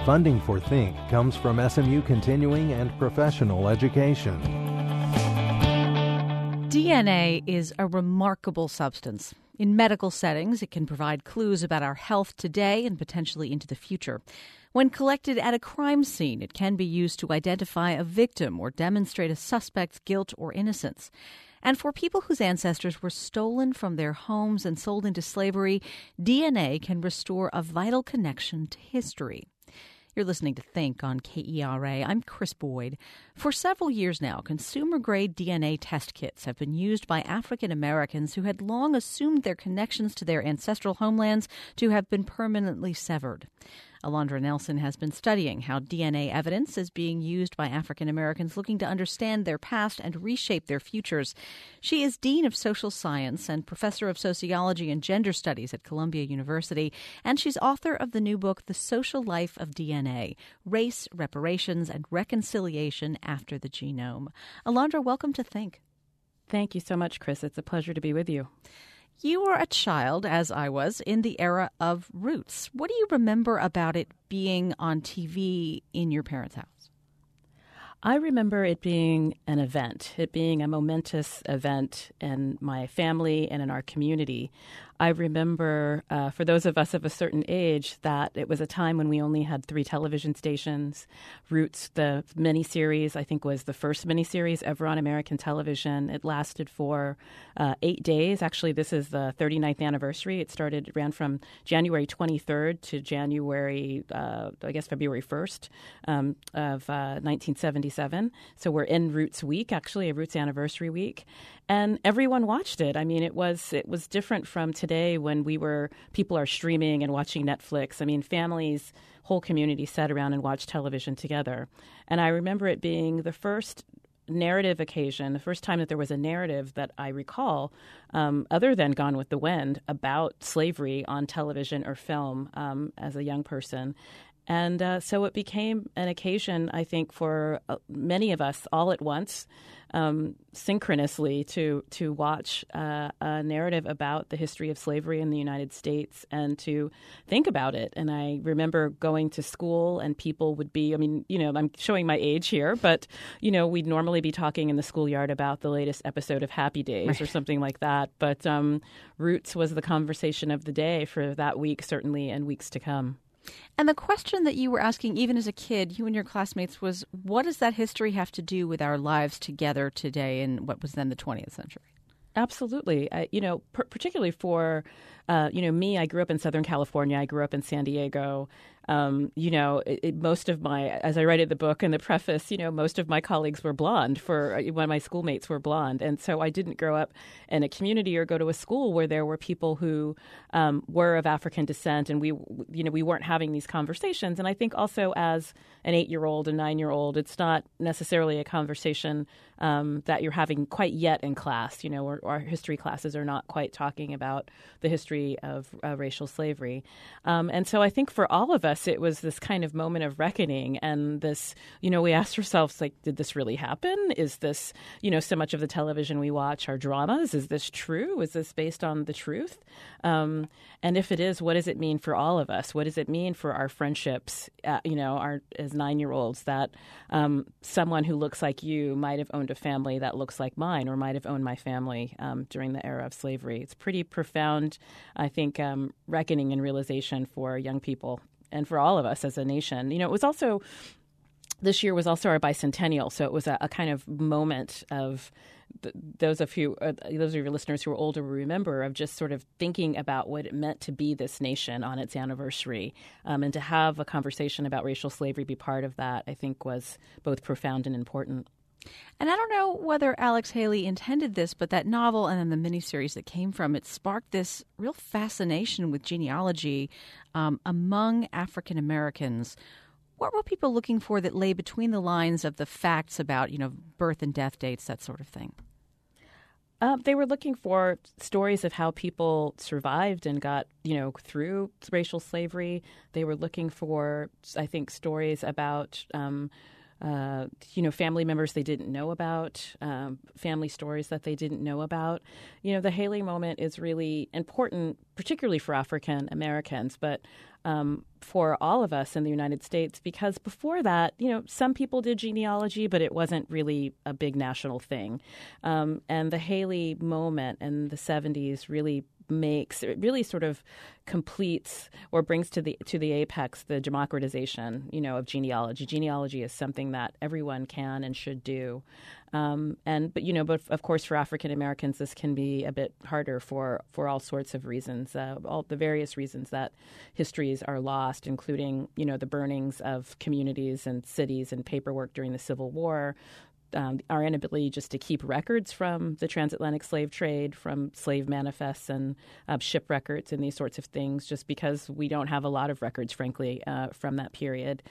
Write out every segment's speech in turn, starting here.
Funding for Think comes from SMU Continuing and Professional Education. DNA is a remarkable substance. In medical settings, it can provide clues about our health today and potentially into the future. When collected at a crime scene, it can be used to identify a victim or demonstrate a suspect's guilt or innocence. And for people whose ancestors were stolen from their homes and sold into slavery, DNA can restore a vital connection to history. You're listening to Think on KERA. I'm Chris Boyd. For several years now, consumer-grade DNA test kits have been used by African Americans who had long assumed their connections to their ancestral homelands to have been permanently severed. Alondra Nelson has been studying how DNA evidence is being used by African Americans looking to understand their past and reshape their futures. She is Dean of Social Science and Professor of Sociology and Gender Studies at Columbia University, and she's author of the new book, The Social Life of DNA: Race, Reparations, and Reconciliation After the Genome. Alondra, welcome to Think. Thank you so much, Chris. It's a pleasure to be with you. You were a child, as I was, in the era of Roots. What do you remember about it being on TV in your parents' house? I remember it being an event, it being a momentous event in my family and in our community. I remember, for those of us of a certain age, that it was a time when we only had 3 television stations. Roots, the miniseries, I think was the first miniseries ever on American television. It lasted for 8 days. Actually, this is the 39th anniversary. It ran from January 23rd to January, February 1st of 1977. So we're in Roots week, actually, a Roots anniversary week. And everyone watched it. I mean, it was different from today when people are streaming and watching Netflix. I mean, families, whole communities sat around and watched television together. And I remember it being the first narrative occasion, the first time that there was a narrative that I recall, other than Gone with the Wind, about slavery on television or film as a young person. And so it became an occasion, I think, for many of us all at once, synchronously to watch a narrative about the history of slavery in the United States and to think about it. And I remember going to school and people would be, I'm showing my age here, but, we'd normally be talking in the schoolyard about the latest episode of Happy Days or something like that. But Roots was the conversation of the day for that week, certainly, and weeks to come. And the question that you were asking, even as a kid, you and your classmates, was what does that history have to do with our lives together today in what was then the 20th century? Absolutely. Particularly for, me, I grew up in Southern California. I grew up in San Diego. Most of as I write in the book in the preface, most of my colleagues were blonde when my schoolmates were blonde. And so I didn't grow up in a community or go to a school where there were people who were of African descent. And we weren't having these conversations. And I think also as an 8-year-old, a 9-year-old, it's not necessarily a conversation that you're having quite yet in class. Our history classes are not quite talking about the history of racial slavery. And so I think for all of us, it was this kind of moment of reckoning. And this, we asked ourselves, did this really happen? Is this, so much of the television we watch are dramas? Is this true? Is this based on the truth? And if it is, what does it mean for all of us? What does it mean for our friendships, as 9-year-olds, that someone who looks like you might have owned a family that looks like mine or might have owned my family during the era of slavery? It's pretty profound, I think, reckoning and realization for young people and for all of us as a nation. It was also, this year was also our bicentennial, so it was a kind of moment of those of your listeners who are older will remember of just sort of thinking about what it meant to be this nation on its anniversary, and to have a conversation about racial slavery be part of that, I think, was both profound and important. And I don't know whether Alex Haley intended this, but that novel and then the miniseries that came from it sparked this real fascination with genealogy among African Americans. What were people looking for that lay between the lines of the facts about, birth and death dates, that sort of thing? They were looking for stories of how people survived and got, through racial slavery. They were looking for, I think, stories about family members they didn't know about, family stories that they didn't know about. The Haley moment is really important, particularly for African Americans, but for all of us in the United States, because before that, some people did genealogy, but it wasn't really a big national thing. And the Haley moment in the 70s really sort of completes or brings to the apex the democratization, of genealogy. Genealogy is something that everyone can and should do. But of course, for African Americans, this can be a bit harder for all sorts of reasons, all the various reasons that histories are lost, including, the burnings of communities and cities and paperwork during the Civil War, our inability just to keep records from the transatlantic slave trade, from slave manifests and ship records and these sorts of things, just because we don't have a lot of records, frankly, from that period.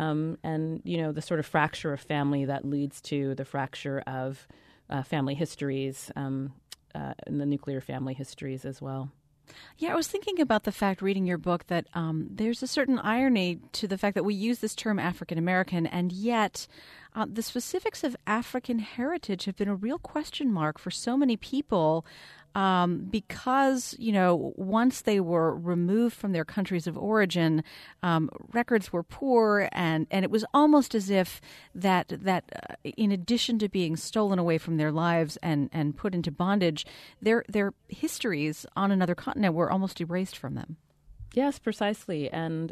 The sort of fracture of family that leads to the fracture of family histories and the nuclear family histories as well. Yeah, I was thinking about the fact, reading your book, that there's a certain irony to the fact that we use this term African American, and yet the specifics of African heritage have been a real question mark for so many people because, once they were removed from their countries of origin, records were poor, and it was almost as if that in addition to being stolen away from their lives and put into bondage, their histories on another continent were almost erased from them. Yes, precisely. And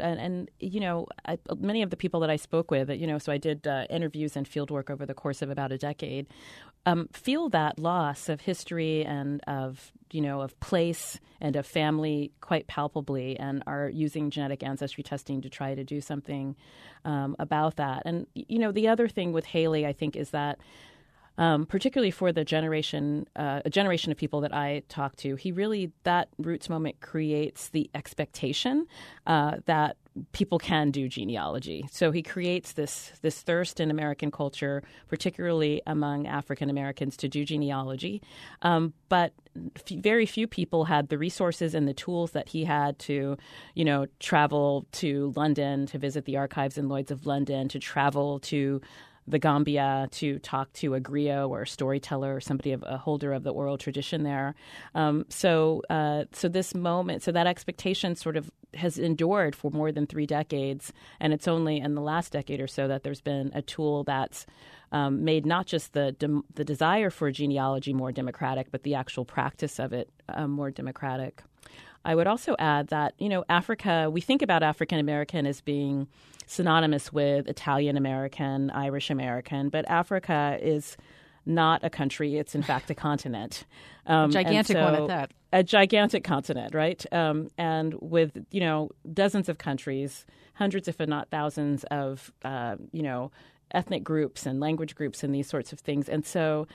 many of the people that I spoke with, so I did interviews and fieldwork over the course of about a decade, feel that loss of history and of place and of family quite palpably, and are using genetic ancestry testing to try to do something about that. And, the other thing with Haley, I think, is that particularly for a generation of people that I talk to, that Roots moment creates the expectation that people can do genealogy. So he creates this thirst in American culture, particularly among African Americans, to do genealogy. But very few people had the resources and the tools that he had to, travel to London to visit the archives in Lloyd's of London, to travel to the Gambia to talk to a griot or a storyteller or somebody a holder of the oral tradition there. So this moment, so that expectation sort of has endured for more than 3 decades, and it's only in the last decade or so that there's been a tool that's made not just the desire for genealogy more democratic, but the actual practice of it more democratic. I would also add that, Africa, we think about African American as being synonymous with Italian American, Irish American, but Africa is not a country. It's, in fact, a continent. A gigantic one at that. A gigantic continent, right? And with, dozens of countries, hundreds, if not thousands of, ethnic groups and language groups and these sorts of things. And so,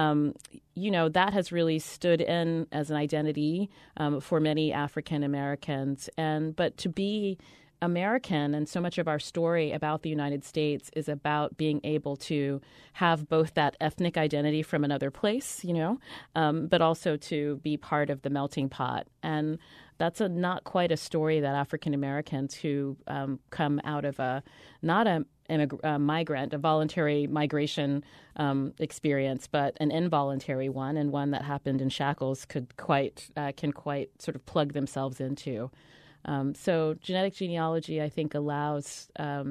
that has really stood in as an identity for many African Americans. But to be American, and so much of our story about the United States is about being able to have both that ethnic identity from another place, but also to be part of the melting pot. And that's not quite a story that African Americans who come out of a migrant, a voluntary migration experience, but an involuntary one, and one that happened in shackles can quite sort of plug themselves into. So genetic genealogy, I think, allows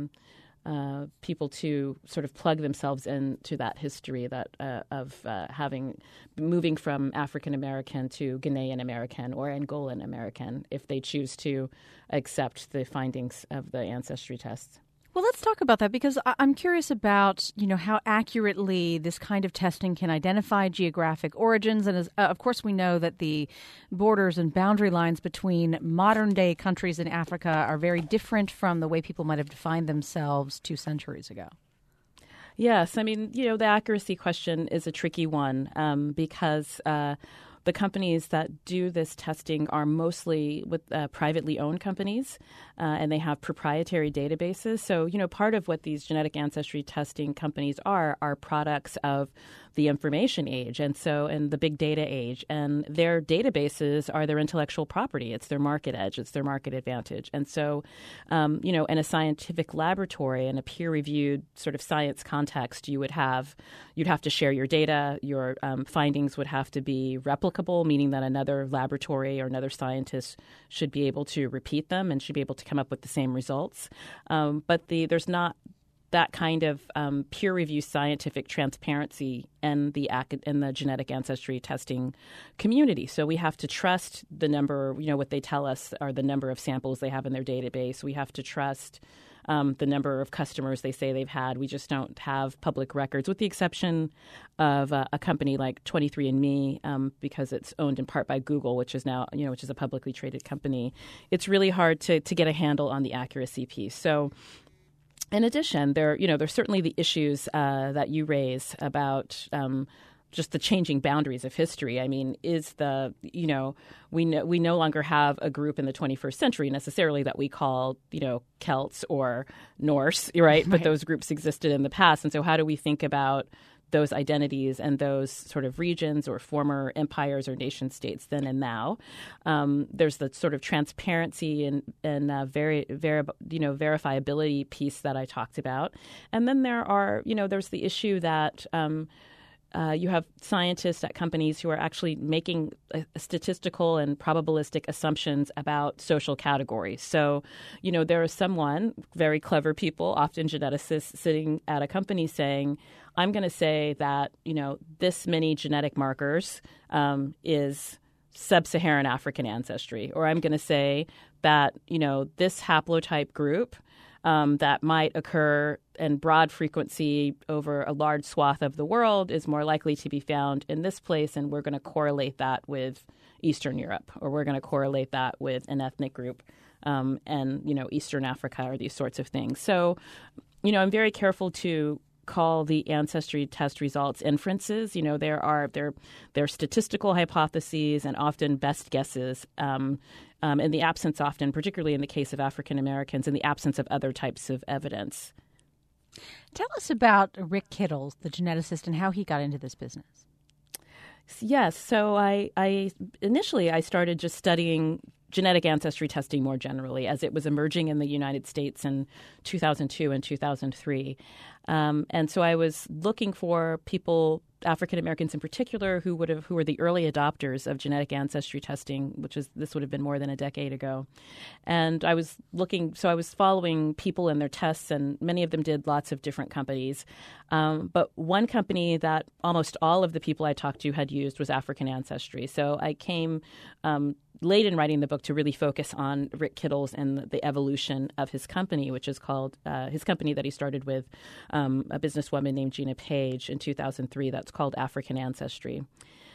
people to sort of plug themselves into that history of moving from African American to Ghanaian American or Angolan American, if they choose to accept the findings of the ancestry tests. Well, let's talk about that, because I'm curious about, how accurately this kind of testing can identify geographic origins. And of course, we know that the borders and boundary lines between modern-day countries in Africa are very different from the way people might have defined themselves 2 centuries ago. Yes. I mean, the accuracy question is a tricky one because the companies that do this testing are mostly with privately owned companies, and they have proprietary databases. So, part of what these genetic ancestry testing companies are products of the information age and the big data age. And their databases are their intellectual property. It's their market edge. It's their market advantage. And so, in a scientific laboratory, in a peer-reviewed sort of science context, you'd have to share your data. Your findings would have to be replicable, meaning that another laboratory or another scientist should be able to repeat them and should be able to come up with the same results. But there's not that kind of peer-reviewed scientific transparency in the genetic ancestry testing community. So we have to trust the number, what they tell us are the number of samples they have in their database. We have to trust the number of customers they say they've had. We just don't have public records, with the exception of a company like 23andMe, because it's owned in part by Google, which is now, which is a publicly traded company. It's really hard to get a handle on the accuracy piece. So, in addition, there's certainly the issues that you raise about just the changing boundaries of history. I mean, we no longer have a group in the 21st century necessarily that we call, Celts or Norse, right? But those groups existed in the past. And so how do we think about those identities and those sort of regions or former empires or nation states then and now? There's the sort of transparency and verifiability piece that I talked about. And then there's the issue that you have scientists at companies who are actually making statistical and probabilistic assumptions about social categories. So, there is very clever people, often geneticists, sitting at a company saying, I'm going to say that, this many genetic markers is sub-Saharan African ancestry. Or I'm going to say that, this haplotype group that might occur in broad frequency over a large swath of the world is more likely to be found in this place, and we're going to correlate that with Eastern Europe, or we're going to correlate that with an ethnic group and Eastern Africa, or these sorts of things. So, I'm very careful to call the ancestry test results inferences. They're statistical hypotheses and often best guesses. In the absence, often, particularly in the case of African Americans, in the absence of other types of evidence. Tell us about Rick Kittles, the geneticist, and how he got into this business. Yes. So I initially started just studying genetic ancestry testing more generally as it was emerging in the United States in 2002 and 2003. And so I was looking for people, African Americans in particular, who were the early adopters of genetic ancestry testing, this would have been more than a decade ago. And I was following people and their tests, and many of them did lots of different companies. But one company that almost all of the people I talked to had used was African Ancestry. So I came late in writing the book to really focus on Rick Kittles and the evolution of his company, which is called his company that he started with a businesswoman named Gina Page in 2003. That's called African Ancestry.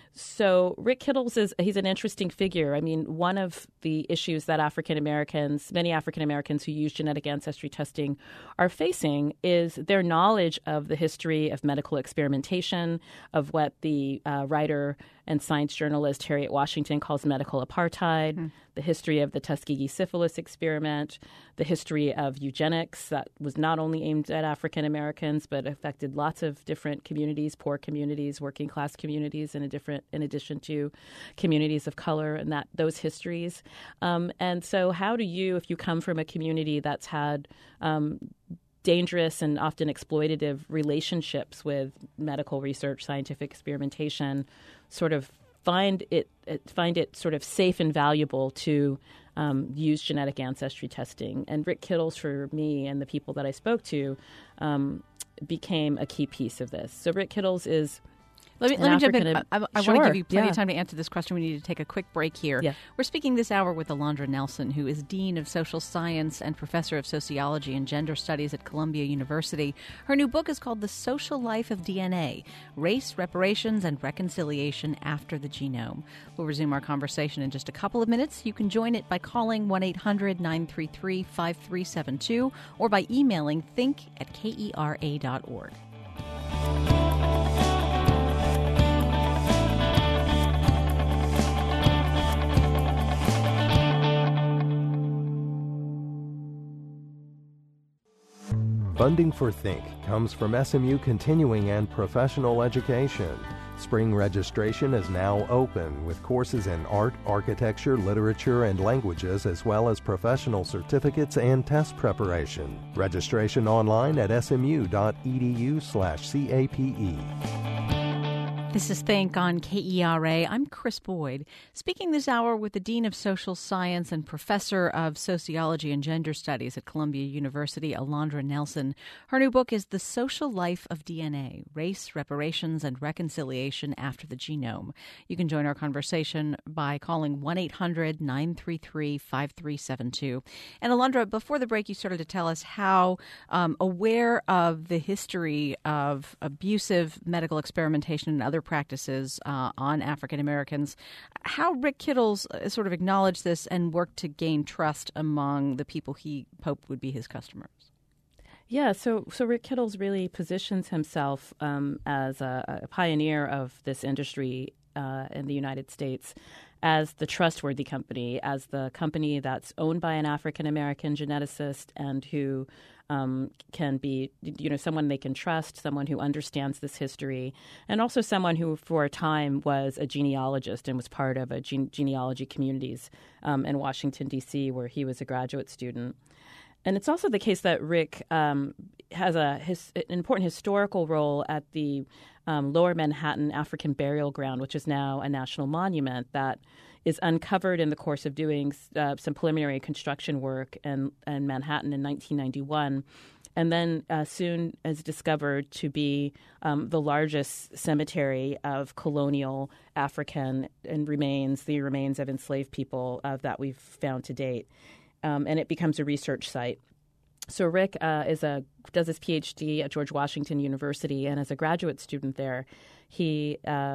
So Rick Kittles he's an interesting figure. I mean, one of the issues that many African Americans who use genetic ancestry testing are facing is their knowledge of the history of medical experimentation, of what the writer and science journalist Harriet Washington calls medical apartheid, the history of the Tuskegee syphilis experiment, the history of eugenics that was not only aimed at African Americans but affected lots of different communities, poor communities, working class communities, in addition to communities of color, and those histories. And so how do you, if you come from a community that's had dangerous and often exploitative relationships with medical research, scientific experimentation, sort of find it sort of safe and valuable to use genetic ancestry testing? And Rick Kittles, for me and the people that I spoke to, became a key piece of this. So Rick Kittles is Let me jump in. I want to give you plenty of time to answer this question. We need to take a quick break here. Yeah. We're speaking this hour with Alondra Nelson, who is Dean of Social Science and Professor of Sociology and Gender Studies at Columbia University. Her new book is called The Social Life of DNA, Race, Reparations, and Reconciliation After the Genome. We'll resume our conversation in just a couple of minutes. You can join it by calling 1-800-933-5372 or by emailing think@kera.org. Funding for Think comes from SMU Continuing and Professional Education. Spring registration is now open with courses in art, architecture, literature, and languages, as well as professional certificates and test preparation. Registration online at smu.edu/CAPE. This is Think on KERA. I'm Chris Boyd, speaking this hour with the Dean of Social Science and Professor of Sociology and Gender Studies at Columbia University, Alondra Nelson. Her new book is The Social Life of DNA, Race, Reparations, and Reconciliation After the Genome. You can join our conversation by calling 1-800-933-5372. And Alondra, before the break, you started to tell us how aware of the history of abusive medical experimentation and other practices on African Americans, how Rick Kittles sort of acknowledged this and worked to gain trust among the people he hoped would be his customers. Yeah, so Rick Kittles really positions himself as a pioneer of this industry in the United States as the trustworthy company, as the company that's owned by an African American geneticist and who can be, someone they can trust, someone who understands this history, and also someone who, for a time, was a genealogist and was part of a genealogy communities in Washington, D.C., where he was a graduate student. And it's also the case that Rick has an important historical role at the Lower Manhattan African Burial Ground, which is now a national monument that is uncovered in the course of doing some preliminary construction work in Manhattan in 1991, and then soon is discovered to be the largest cemetery of colonial African and the remains of enslaved people that we've found to date. And it becomes a research site. So Rick does his PhD at George Washington University, and as a graduate student there, he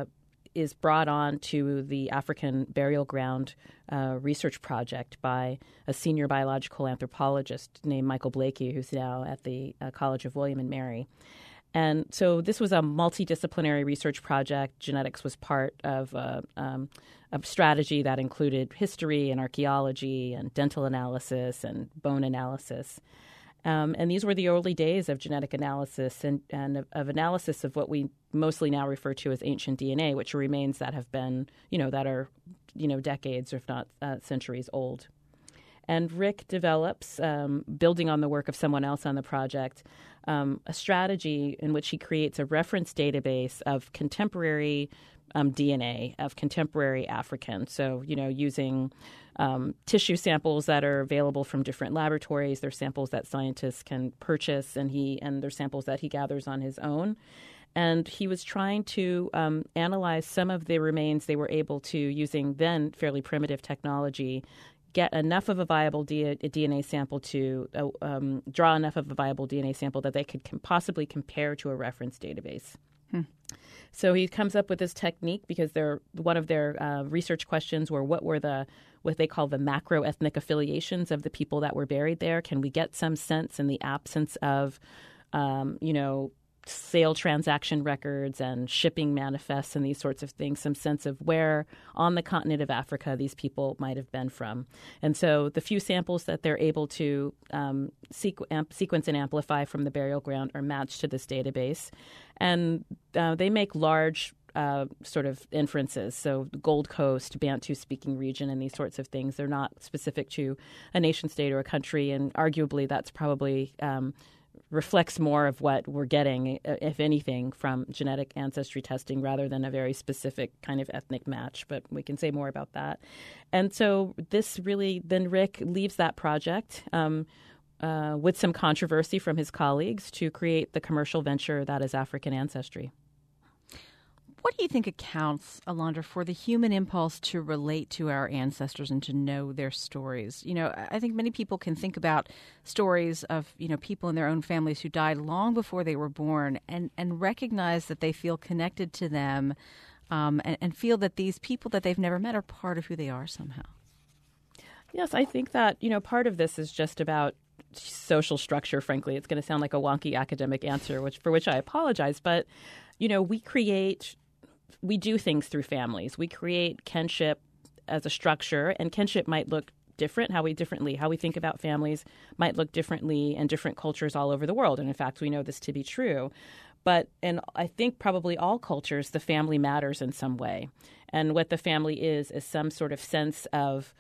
is brought on to the African Burial Ground research project by a senior biological anthropologist named Michael Blakey, who's now at the College of William and Mary. And so this was a multidisciplinary research project. Genetics was part of a strategy that included history and archaeology and dental analysis and bone analysis. And these were the early days of genetic analysis and of analysis of what we mostly now refer to as ancient DNA, which are remains that have been, that are, decades, if not centuries old. And Rick develops, building on the work of someone else on the project, a strategy in which he creates a reference database of contemporary DNA of contemporary Africans. So, using tissue samples that are available from different laboratories. They're samples that scientists can purchase, and they're samples that he gathers on his own. And he was trying to analyze some of the remains they were able to, using then fairly primitive technology, get enough of a viable DNA sample to draw enough of a viable DNA sample that they could possibly compare to a reference database. So he comes up with this technique because one of their research questions were what they call the macro-ethnic affiliations of the people that were buried there. Can we get some sense in the absence of, sale transaction records and shipping manifests and these sorts of things, some sense of where on the continent of Africa these people might have been from. And so the few samples that they're able to sequence and amplify from the burial ground are matched to this database. And they make large sort of inferences. So the Gold Coast, Bantu-speaking region, and these sorts of things, they're not specific to a nation state or a country. And arguably that's probably reflects more of what we're getting, if anything, from genetic ancestry testing rather than a very specific kind of ethnic match. But we can say more about that. And so then Rick leaves that project with some controversy from his colleagues to create the commercial venture that is African Ancestry. What do you think accounts, Alondra, for the human impulse to relate to our ancestors and to know their stories? I think many people can think about stories of, people in their own families who died long before they were born and recognize that they feel connected to them and feel that these people that they've never met are part of who they are somehow. Yes, I think that, part of this is just about social structure, frankly. It's going to sound like a wonky academic answer, for which I apologize. But, we do things through families. We create kinship as a structure, and kinship might look different, how we think about families might look differently in different cultures all over the world. And in fact, we know this to be true. But in I think probably all cultures, the family matters in some way. And what the family is some sort of sense of,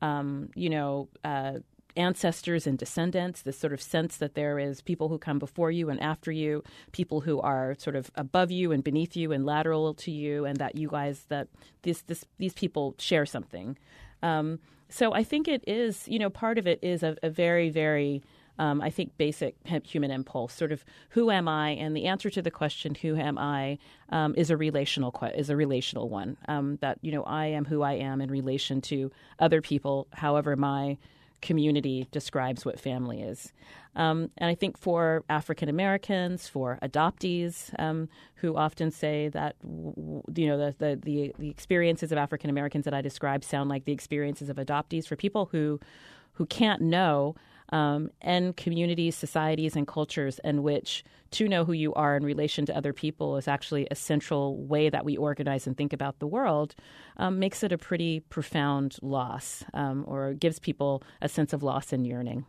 ancestors and descendants, this sort of sense that there is people who come before you and after you, people who are sort of above you and beneath you and lateral to you, and that you guys, that these people share something. So I think it is, part of it is a very, very, I think, basic human impulse, sort of who am I? And the answer to the question, who am I, is a relational one, that, I am who I am in relation to other people, however my community describes what family is. And I think for African Americans, for adoptees, who often say that, the experiences of African Americans that I describe sound like the experiences of adoptees, for people who can't know, and communities, societies, and cultures in which to know who you are in relation to other people is actually a central way that we organize and think about the world, makes it a pretty profound loss, or gives people a sense of loss and yearning.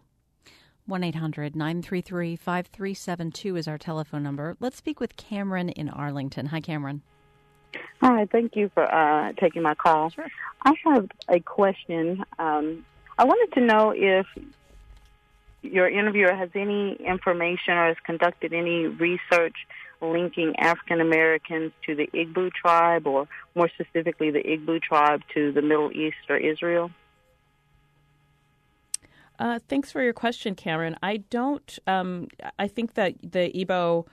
1-800-933-5372 is our telephone number. Let's speak with Cameron in Arlington. Hi, Cameron. Hi, thank you for taking my call. Sure. I have a question. I wanted to know if your interviewer has any information or has conducted any research linking African Americans to the Igbo tribe, or more specifically the Igbo tribe to the Middle East or Israel. Thanks for your question, Cameron. I don't. I think that the Igbo,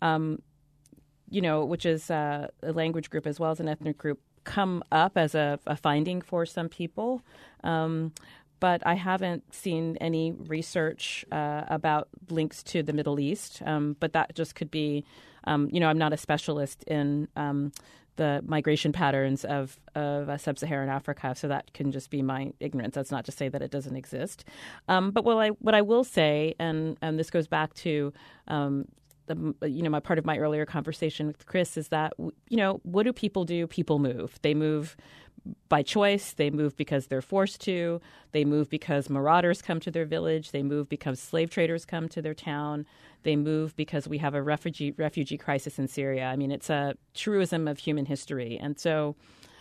which is a language group as well as an ethnic group, come up as a finding for some people. But I haven't seen any research about links to the Middle East. But that just could be, I'm not a specialist in the migration patterns of sub-Saharan Africa, so that can just be my ignorance. That's not to say that it doesn't exist. But what I will say, and this goes back to my part of my earlier conversation with Chris, is that what do? People move. They move by choice. They move because they're forced to. They move because marauders come to their village. They move because slave traders come to their town. They move because we have a refugee crisis in Syria. I mean, it's a truism of human history. And so,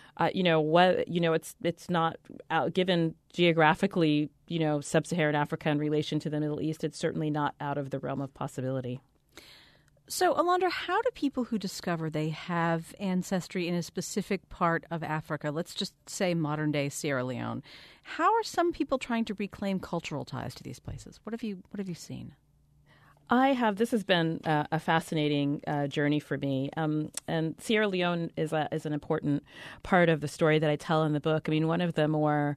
it's not given geographically, sub-Saharan Africa in relation to the Middle East. It's certainly not out of the realm of possibility. So, Alondra, how do people who discover they have ancestry in a specific part of Africa, let's just say modern-day Sierra Leone, how are some people trying to reclaim cultural ties to these places? What have you seen? This has been a fascinating journey for me. And Sierra Leone is an important part of the story that I tell in the book. I mean, one of the more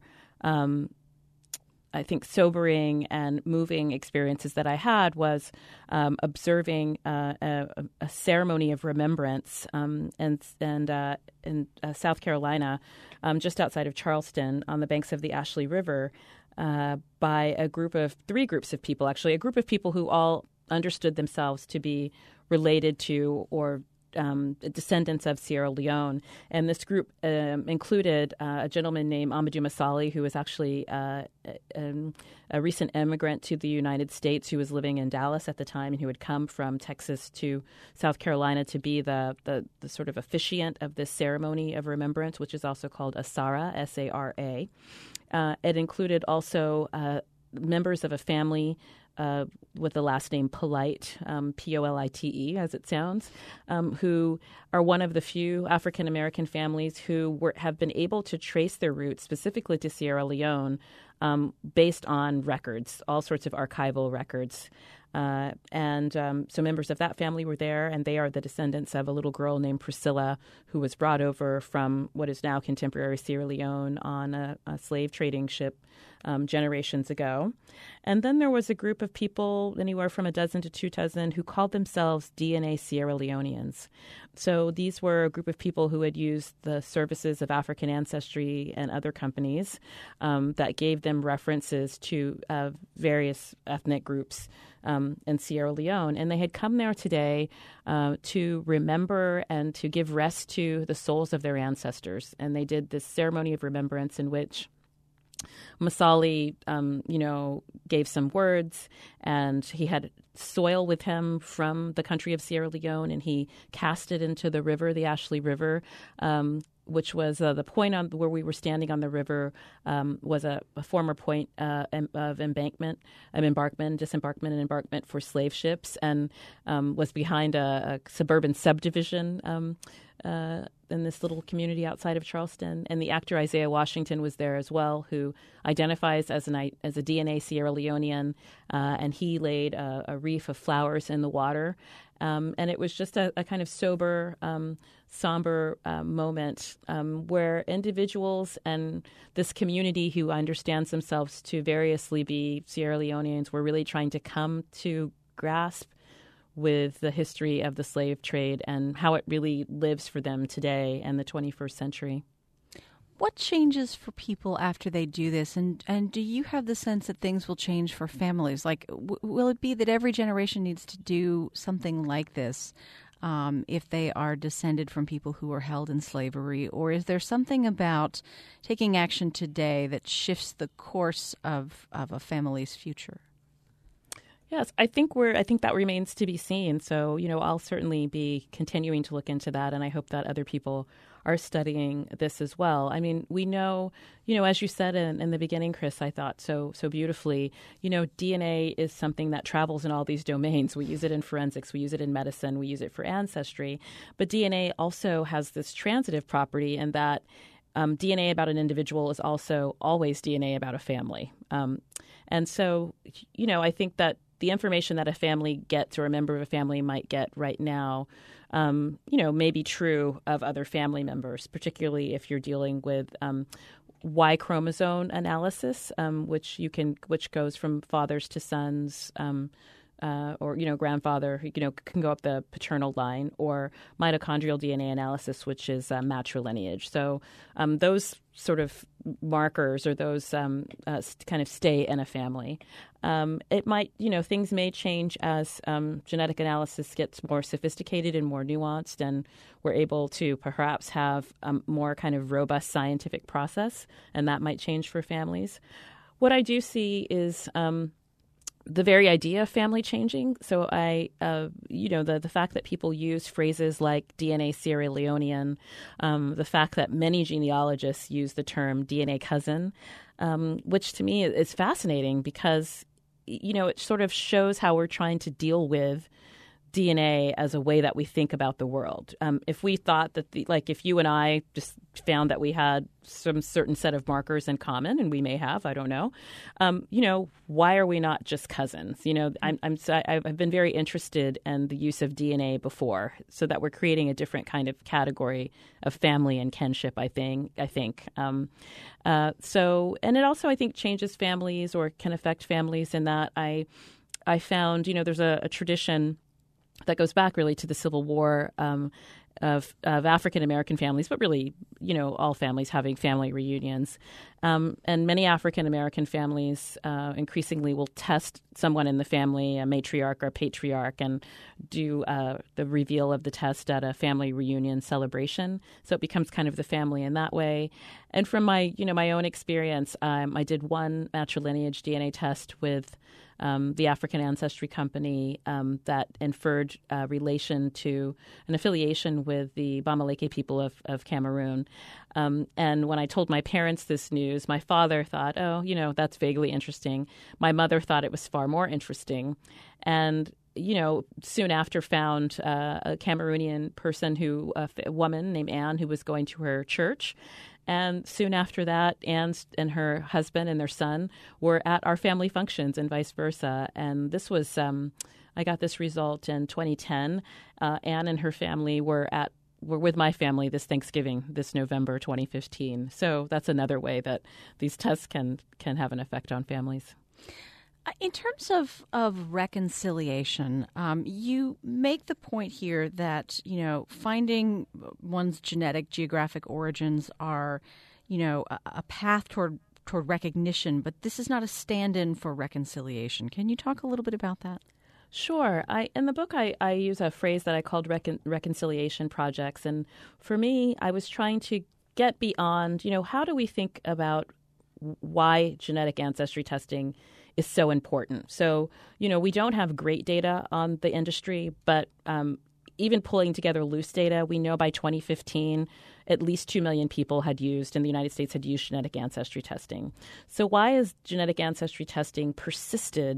I think sobering and moving experiences that I had was observing a ceremony of remembrance in South Carolina, just outside of Charleston, on the banks of the Ashley River, by three groups of people. Actually, a group of people who all understood themselves to be related to or descendants of Sierra Leone. And this group included a gentleman named Amadou Masali, who was actually a recent immigrant to the United States, who was living in Dallas at the time and who had come from Texas to South Carolina to be the sort of officiant of this ceremony of remembrance, which is also called Asara, S-A-R-A. It included also members of a family with the last name Polite, P-O-L-I-T-E, as it sounds, who are one of the few African-American families who have been able to trace their roots specifically to Sierra Leone based on records, all sorts of archival records. So members of that family were there, and they are the descendants of a little girl named Priscilla, who was brought over from what is now contemporary Sierra Leone on a slave trading ship generations ago. And then there was a group of people, anywhere from a dozen to 2 dozen, who called themselves DNA Sierra Leoneans. So these were a group of people who had used the services of African Ancestry and other companies that gave them references to various ethnic groups in Sierra Leone. And they had come there today to remember and to give rest to the souls of their ancestors. And they did this ceremony of remembrance in which Masali, gave some words, and he had soil with him from the country of Sierra Leone, and he cast it into the river, the Ashley River, which was the point on where we were standing on the river was a former point of disembarkment and embarkment for slave ships, and was behind a suburban subdivision in this little community outside of Charleston. And the actor Isaiah Washington was there as well, who identifies as a DNA Sierra Leonean, and he laid a wreath of flowers in the water. And it was just a kind of sober, somber moment where individuals and this community who understands themselves to variously be Sierra Leoneans were really trying to come to grasp with the history of the slave trade and how it really lives for them today and the 21st century. What changes for people after they do this? And do you have the sense that things will change for families? Like, will it be that every generation needs to do something like this if they are descended from people who were held in slavery? Or is there something about taking action today that shifts the course of a family's future? Yes, I think that remains to be seen. So, I'll certainly be continuing to look into that, and I hope that other people are studying this as well. I mean, we know, as you said in the beginning, Chris, I thought so beautifully, DNA is something that travels in all these domains. We use it in forensics, we use it in medicine, we use it for ancestry. But DNA also has this transitive property in that DNA about an individual is also always DNA about a family. And so, I think that the information that a family gets or a member of a family might get right now, may be true of other family members, particularly if you're dealing with Y chromosome analysis, which goes from fathers to sons, or grandfather, can go up the paternal line, or mitochondrial DNA analysis, which is matrilineage. So those sort of markers or those kind of stay in a family. It might, things may change as genetic analysis gets more sophisticated and more nuanced, and we're able to perhaps have a more kind of robust scientific process, and that might change for families. What I do see is the very idea of family changing. So the fact that people use phrases like DNA Sierra Leonean, the fact that many genealogists use the term DNA cousin, which to me is fascinating because, it sort of shows how we're trying to deal with DNA as a way that we think about the world. If we thought that, if you and I just found that we had some certain set of markers in common, and we may have, I don't know, why are we not just cousins? I've been very interested in the use of DNA before, so that we're creating a different kind of category of family and kinship. I think. And it also, I think, changes families or can affect families in that I found, there's a tradition that goes back really to the Civil War of African American families, but really, all families having family reunions. And many African American families increasingly will test someone in the family, a matriarch or a patriarch, and do the reveal of the test at a family reunion celebration. So it becomes kind of the family in that way. And from my own experience, I did one matrilineage DNA test with the African Ancestry Company that inferred relation to an affiliation with the Bamileke people of Cameroon. And when I told my parents this news, my father thought, that's vaguely interesting. My mother thought it was far more interesting. And soon after found a Cameroonian person a woman named Anne, who was going to her church. And soon after that, Anne and her husband and their son were at our family functions and vice versa. And this was, I got this result in 2010. Anne and her family were with my family this Thanksgiving, this November 2015. So that's another way that these tests can have an effect on families. In terms of reconciliation, you make the point here that, finding one's geographic origins are, a path toward recognition, but this is not a stand-in for reconciliation. Can you talk a little bit about that? Sure. In the book, I use a phrase that I called reconciliation projects. And for me, I was trying to get beyond, how do we think about why genetic ancestry testing is so important. So, we don't have great data on the industry, but even pulling together loose data, we know by 2015, at least 2 million people in the United States had used genetic ancestry testing. So why has genetic ancestry testing persisted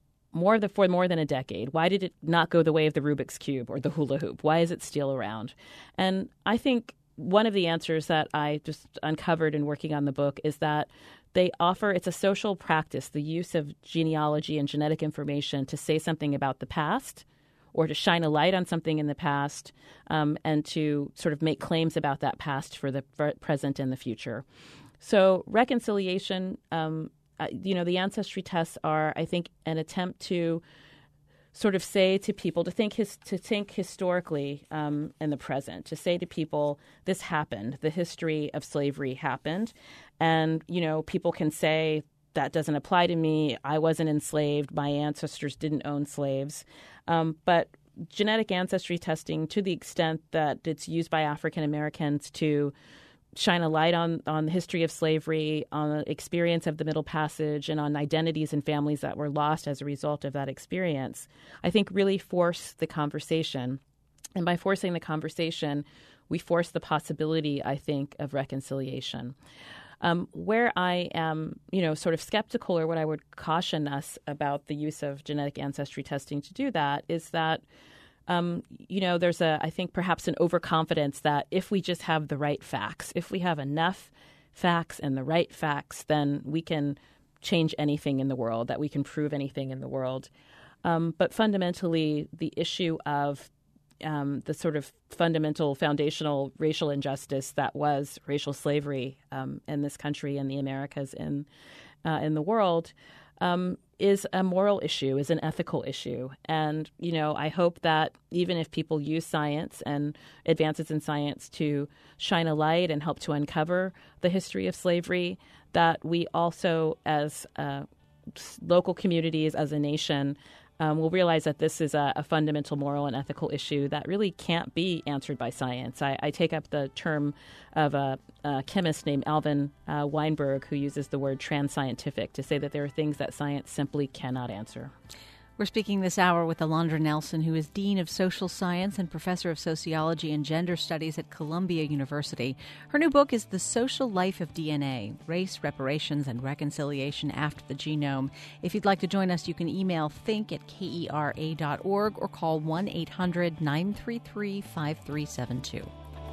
for more than a decade? Why did it not go the way of the Rubik's Cube or the hula hoop? Why is it still around? And I think one of the answers that I just uncovered in working on the book is that it's a social practice, the use of genealogy and genetic information to say something about the past or to shine a light on something in the past, and to sort of make claims about that past for the present and the future. So reconciliation, the ancestry tests are, I think, an attempt to sort of say to people to think historically in the present, to say to people, this happened, the history of slavery happened, and people can say, that doesn't apply to me. I wasn't enslaved. My ancestors didn't own slaves. But genetic ancestry testing, to the extent that it's used by African Americans to shine a light on the history of slavery, on the experience of the Middle Passage, and on identities and families that were lost as a result of that experience, I think really force the conversation. And by forcing the conversation, we force the possibility, I think, of reconciliation. Where I am, sort of skeptical, or what I would caution us about the use of genetic ancestry testing to do that, is that, there's I think perhaps an overconfidence that if we just have the right facts, if we have enough facts and the right facts, then we can change anything in the world, that we can prove anything in the world. But fundamentally, the issue of the sort of fundamental, foundational racial injustice that was racial slavery in this country and the Americas in the world is a moral issue, is an ethical issue. And, I hope that even if people use science and advances in science to shine a light and help to uncover the history of slavery, that we also, as local communities, as a nation, we'll realize that this is a fundamental moral and ethical issue that really can't be answered by science. I take up the term of a chemist named Alvin Weinberg, who uses the word transscientific to say that there are things that science simply cannot answer. We're speaking this hour with Alondra Nelson, who is Dean of Social Science and Professor of Sociology and Gender Studies at Columbia University. Her new book is The Social Life of DNA, Race, Reparations, and Reconciliation After the Genome. If you'd like to join us, you can email think@kera.org or call 1-800-933-5372.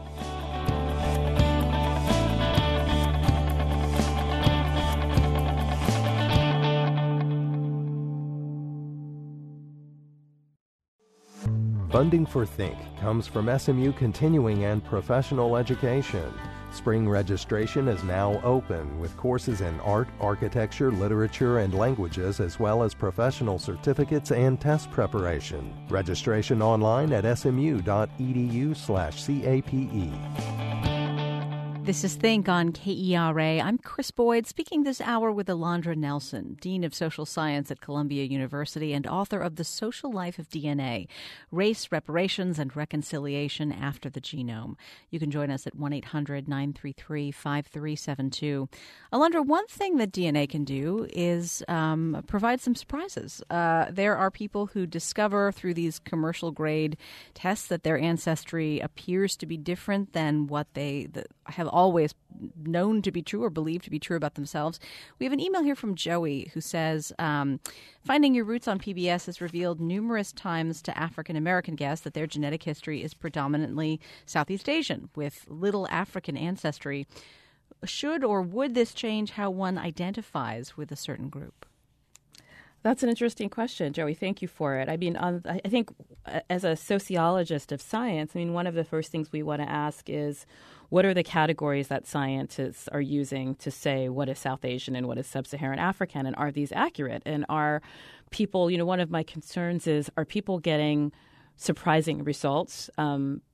Funding for Think comes from SMU Continuing and Professional Education. Spring registration is now open with courses in art, architecture, literature, and languages, as well as professional certificates and test preparation. Registration online at smu.edu/CAPE. This is Think on KERA. I'm Chris Boyd, speaking this hour with Alondra Nelson, Dean of Social Science at Columbia University and author of The Social Life of DNA, Race, Reparations, and Reconciliation After the Genome. You can join us at 1-800-933-5372. Alondra, one thing that DNA can do is provide some surprises. There are people who discover through these commercial-grade tests that their ancestry appears to be different than what they have always known to be true or believed to be true about themselves. We have an email here from Joey who says, finding your roots on PBS has revealed numerous times to African-American guests that their genetic history is predominantly Southeast Asian with little African ancestry. Should or would this change how one identifies with a certain group? That's an interesting question, Joey. Thank you for it. I mean, I think as a sociologist of science, one of the first things we want to ask is, what are the categories that scientists are using to say what is South Asian and what is Sub-Saharan African, and are these accurate? And are people, one of my concerns is, are people getting surprising results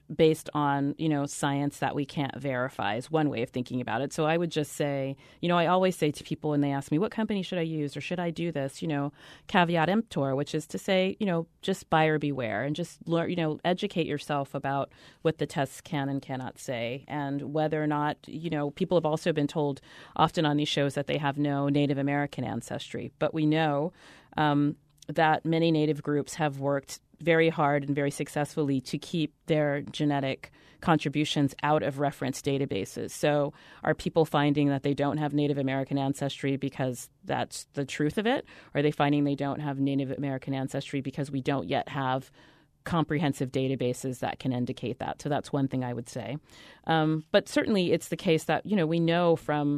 based on, science that we can't verify is one way of thinking about it. So I would just say, I always say to people when they ask me, what company should I use or should I do this, caveat emptor, which is to say, just buyer beware and just learn, educate yourself about what the tests can and cannot say and whether or not, people have also been told often on these shows that they have no Native American ancestry. But we know that many Native groups have worked very hard and very successfully to keep their genetic contributions out of reference databases. So are people finding that they don't have Native American ancestry because that's the truth of it? Or are they finding they don't have Native American ancestry because we don't yet have comprehensive databases that can indicate that? So that's one thing I would say. But certainly it's the case that, we know from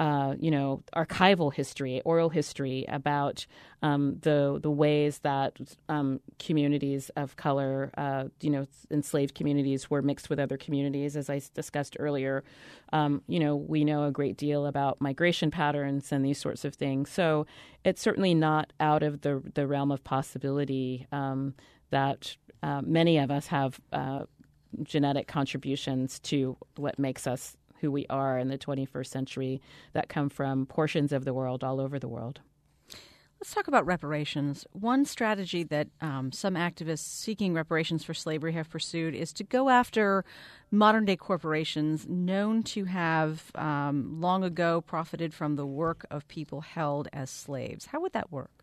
archival history, oral history about the ways that communities of color, enslaved communities were mixed with other communities. As I discussed earlier, we know a great deal about migration patterns and these sorts of things. So it's certainly not out of the realm of possibility that many of us have genetic contributions to what makes us who we are in the 21st century that come from portions of the world all over the world. Let's talk about reparations. One strategy that some activists seeking reparations for slavery have pursued is to go after modern-day corporations known to have long ago profited from the work of people held as slaves. How would that work?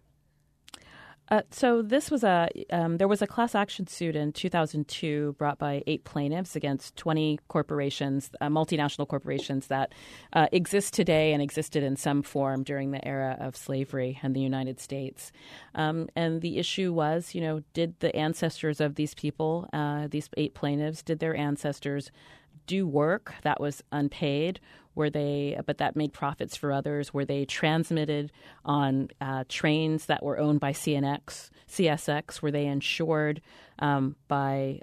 So this was there was a class action suit in 2002 brought by 8 plaintiffs against 20 corporations, multinational corporations that exist today and existed in some form during the era of slavery in the United States. And the issue was, did the ancestors of these people, these 8 plaintiffs, did their ancestors do work that was unpaid? But that made profits for others? Were they transmitted on trains that were owned by CSX? Were they insured by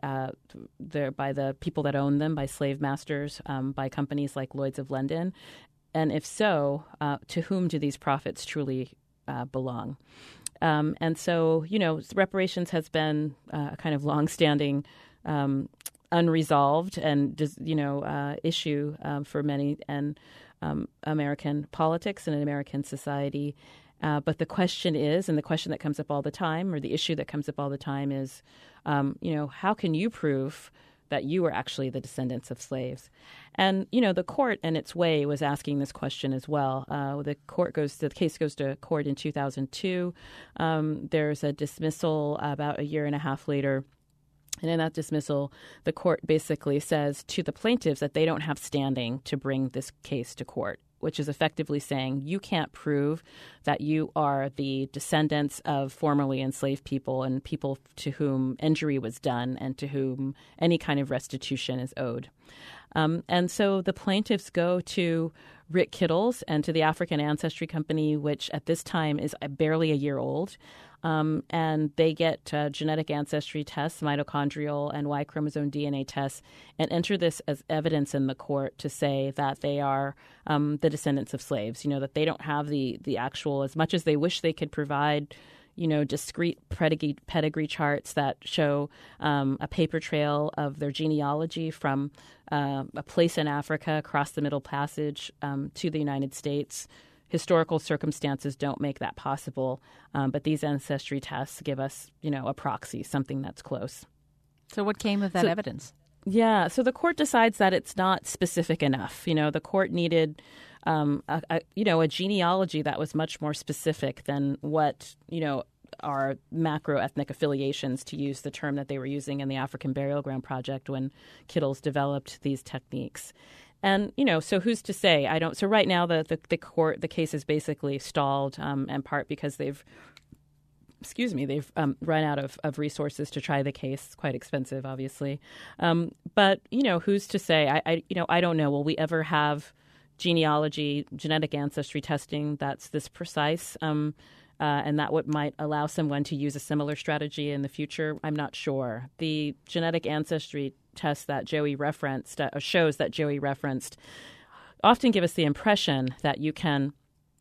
the people that owned them, by slave masters, by companies like Lloyd's of London? And if so, to whom do these profits truly belong? And so, reparations has been a kind of longstanding unresolved and issue for many and American politics and in American society. But the question is, and the question that comes up all the time, or the issue that comes up all the time is, how can you prove that you were actually the descendants of slaves? And, the court in its way was asking this question as well. The case goes to court in 2002. There's a dismissal about a year and a half later. And in that dismissal, the court basically says to the plaintiffs that they don't have standing to bring this case to court, which is effectively saying you can't prove that you are the descendants of formerly enslaved people and people to whom injury was done and to whom any kind of restitution is owed. And so the plaintiffs go to Rick Kittles and to the African Ancestry Company, which at this time is barely a year old. And they get genetic ancestry tests, mitochondrial and Y chromosome DNA tests, and enter this as evidence in the court to say that they are the descendants of slaves, that they don't have the actual, as much as they wish they could provide, discrete pedigree charts that show a paper trail of their genealogy from a place in Africa across the Middle Passage to the United States. Historical circumstances don't make that possible, but these ancestry tests give us, a proxy, something that's close. So what came of that evidence? Yeah, so the court decides that it's not specific enough. The court needed, a genealogy that was much more specific than what, are macro-ethnic affiliations, to use the term that they were using in the African Burial Ground Project when Kittles developed these techniques. And, so who's to say? So right now the case is basically stalled in part because they've run out of resources to try the case. It's quite expensive, obviously. But, who's to say? I don't know. Will we ever have genetic ancestry testing that's this precise? And that might allow someone to use a similar strategy in the future? I'm not sure. The genetic ancestry tests that Joey referenced, shows that Joey referenced, often give us the impression that you can,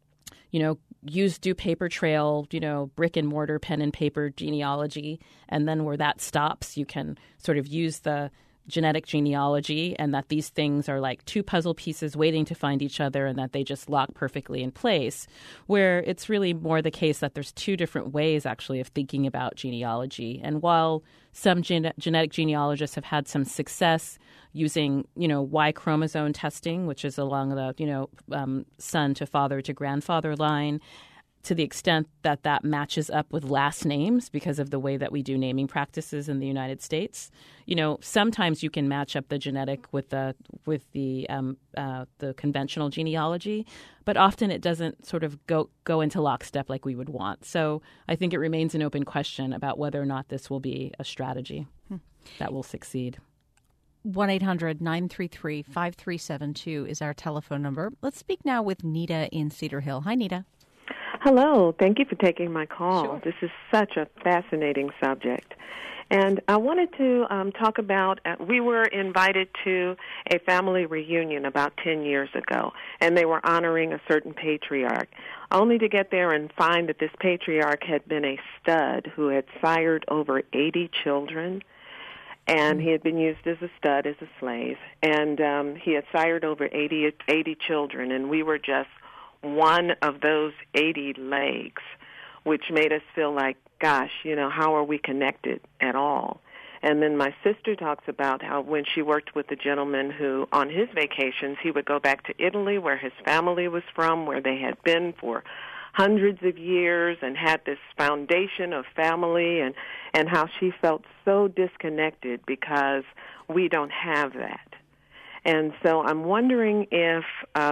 do paper trail, brick and mortar, pen and paper genealogy, and then where that stops, you can sort of use the genetic genealogy, and that these things are like two puzzle pieces waiting to find each other, and that they just lock perfectly in place, where it's really more the case that there's two different ways actually of thinking about genealogy. And while some genetic genealogists have had some success using, Y chromosome testing, which is along the, son to father to grandfather line, to the extent that that matches up with last names because of the way that we do naming practices in the United States. Sometimes you can match up the genetic with the conventional genealogy, but often it doesn't sort of go into lockstep like we would want. So I think it remains an open question about whether or not this will be a strategy that will succeed. 1-800-933-5372 is our telephone number. Let's speak now with Nita in Cedar Hill. Hi, Nita. Hello. Thank you for taking my call. Sure. This is such a fascinating subject. And I wanted to talk about, we were invited to a family reunion about 10 years ago, and they were honoring a certain patriarch, only to get there and find that this patriarch had been a stud who had sired over 80 children. And he had been used as a stud, as a slave. And he had sired over 80 children, and we were just one of those 80 legs, which made us feel like, gosh, how are we connected at all? And then my sister talks about how when she worked with a gentleman who, on his vacations, he would go back to Italy, where his family was from, where they had been for hundreds of years and had this foundation of family, and how she felt so disconnected because we don't have that. And so I'm wondering if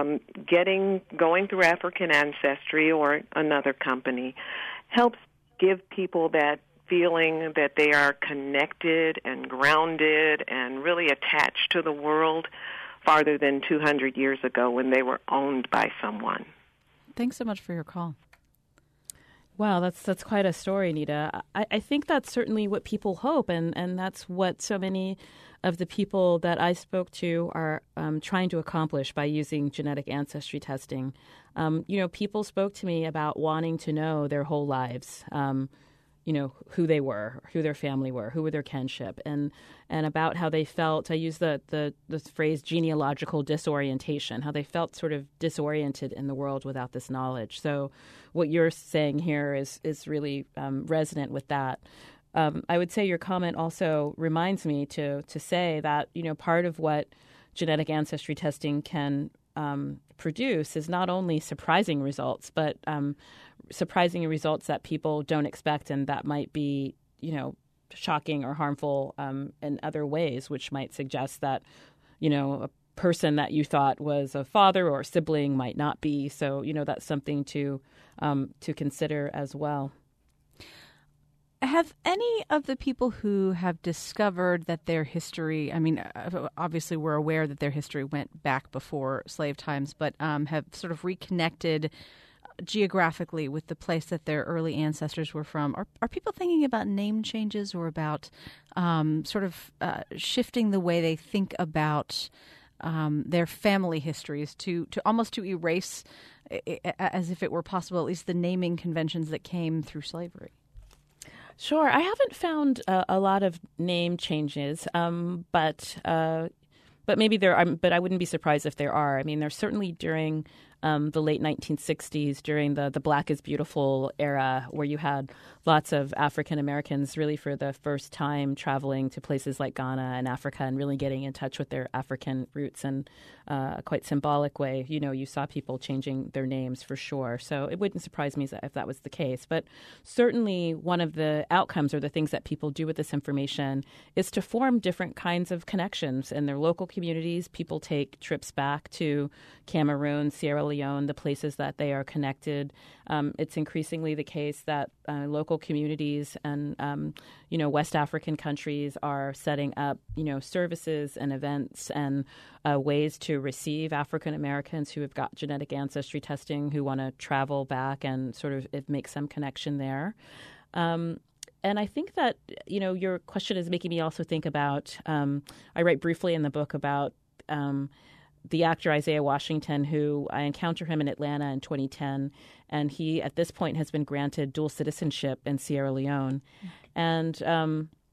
going through African Ancestry or another company helps give people that feeling that they are connected and grounded and really attached to the world farther than 200 years ago when they were owned by someone. Thanks so much for your call. Wow, that's quite a story, Nita. I think that's certainly what people hope, and that's what so many of the people that I spoke to are trying to accomplish by using genetic ancestry testing. People spoke to me about wanting to know their whole lives, who they were, who their family were, who were their kinship, and about how they felt. I use the phrase genealogical disorientation, how they felt sort of disoriented in the world without this knowledge. So what you're saying here is really resonant with that. I would say your comment also reminds me to say that, part of what genetic ancestry testing can produce is not only surprising results, but surprising results that people don't expect and that might be, shocking or harmful in other ways, which might suggest that, a person that you thought was a father or a sibling might not be. So, that's something to consider as well. Have any of the people who have discovered that their history, obviously we're aware that their history went back before slave times, but have sort of reconnected geographically with the place that their early ancestors were from, are people thinking about name changes or about shifting the way they think about their family histories to almost to erase, as if it were possible, at least the naming conventions that came through slavery? Sure. I haven't found a lot of name changes, but maybe there are. But I wouldn't be surprised if there are. There's certainly during the late 1960s, during the Black is Beautiful era, where you had lots of African Americans really for the first time traveling to places like Ghana and Africa and really getting in touch with their African roots in a quite symbolic way. You saw people changing their names for sure. So it wouldn't surprise me if that was the case. But certainly one of the outcomes or the things that people do with this information is to form different kinds of connections in their local communities. People take trips back to Cameroon, Sierra Leone, the places that they are connected. It's increasingly the case that local communities and, West African countries are setting up, services and events and ways to receive African Americans who have got genetic ancestry testing, who want to travel back and sort of make some connection there. And I think that, your question is making me also think about, I write briefly in the book about the actor Isaiah Washington, who I encountered him in Atlanta in 2010, and he at this point has been granted dual citizenship in Sierra Leone. And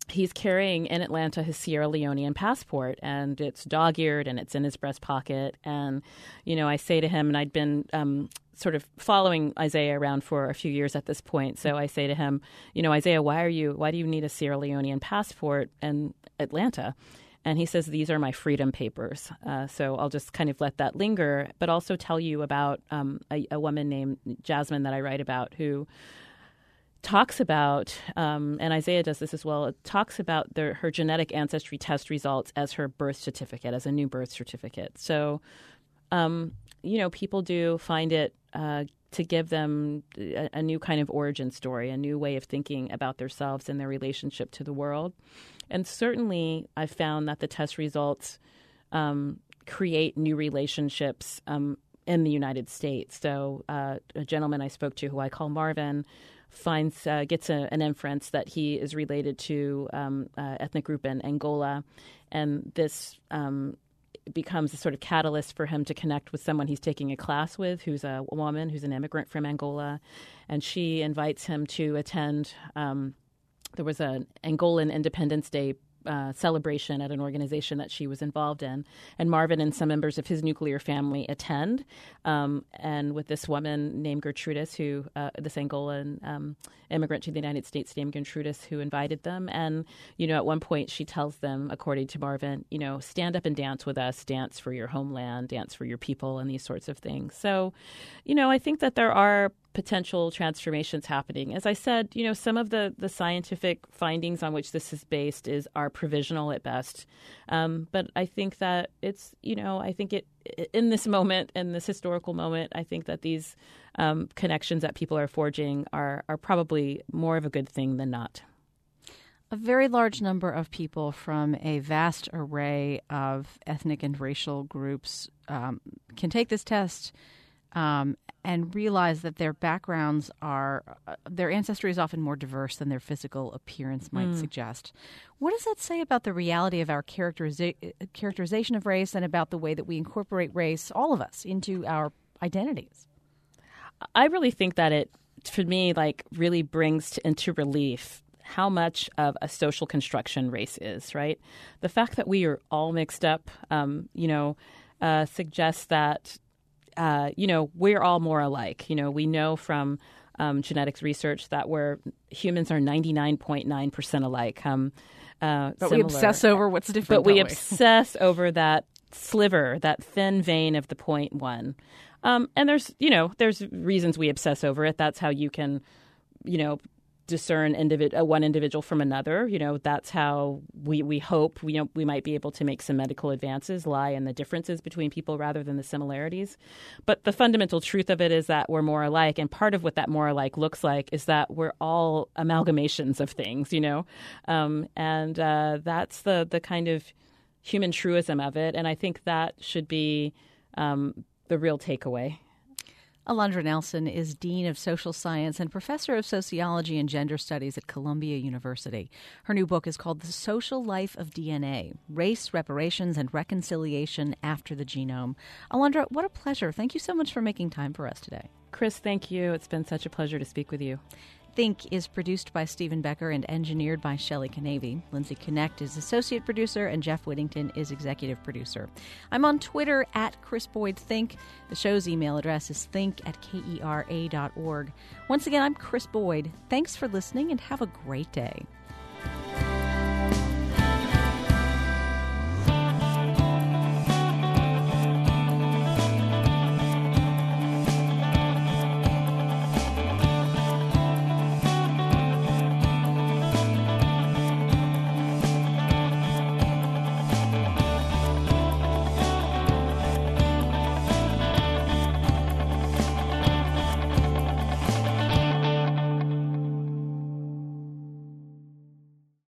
he's carrying in Atlanta his Sierra Leonean passport, and it's dog-eared and it's in his breast pocket. And, I say to him, and I'd been sort of following Isaiah around for a few years at this point. So I say to him, Isaiah, why do you need a Sierra Leonean passport in Atlanta? And he says, these are my freedom papers. So I'll just kind of let that linger, but also tell you about a woman named Jasmine that I write about who talks about, and Isaiah does this as well, it talks about her genetic ancestry test results as her birth certificate, as a new birth certificate. So, people do find it to give them a new kind of origin story, a new way of thinking about themselves and their relationship to the world. And certainly I've found that the test results create new relationships in the United States. So a gentleman I spoke to who I call Marvin gets an inference that he is related to ethnic group in Angola, and this becomes a sort of catalyst for him to connect with someone he's taking a class with, who's a woman who's an immigrant from Angola, and she invites him to attend. There was an Angolan Independence Day celebration at an organization that she was involved in, and Marvin and some members of his nuclear family attend, and with this woman named Gertrudis, who this Angolan immigrant to the United States named Gertrudis, who invited them. And at one point she tells them, according to Marvin, stand up and dance with us, dance for your homeland, dance for your people, and these sorts of things. So I think that there are potential transformations happening. As I said, some of the scientific findings on which this is based are provisional at best. But I think that it's, in this moment, in this historical moment, I think that these connections that people are forging are probably more of a good thing than not. A very large number of people from a vast array of ethnic and racial groups can take this test and realize that their backgrounds their ancestry is often more diverse than their physical appearance might suggest. What does that say about the reality of our characterization of race and about the way that we incorporate race, all of us, into our identities? I really think that it, for me, really brings into relief how much of a social construction race is, right? The fact that we are all mixed up, suggests that we're all more alike. We know from genetics research that humans are 99.9% alike. But we obsess over what's different. But we obsess over that sliver, that thin vein of the 0.1. And there's reasons we obsess over it. That's how you can, discern one individual from another. That's how we hope we might be able to make some medical advances lie in the differences between people rather than the similarities. But the fundamental truth of it is that we're more alike, and part of what that more alike looks like is that we're all amalgamations of things, and that's the kind of human truism of it, and I think that should be the real takeaway. Alondra Nelson is Dean of Social Science and Professor of Sociology and Gender Studies at Columbia University. Her new book is called The Social Life of DNA, Race, Reparations, and Reconciliation After the Genome. Alondra, what a pleasure. Thank you so much for making time for us today. Chris, thank you. It's been such a pleasure to speak with you. Think is produced by Stephen Becker and engineered by Shelley Canavy. Lindsay Connect is associate producer, and Jeff Whittington is executive producer. I'm on Twitter at Chris Boyd Think. The show's email address is think@kera.org. Once again, I'm Chris Boyd. Thanks for listening, and have a great day.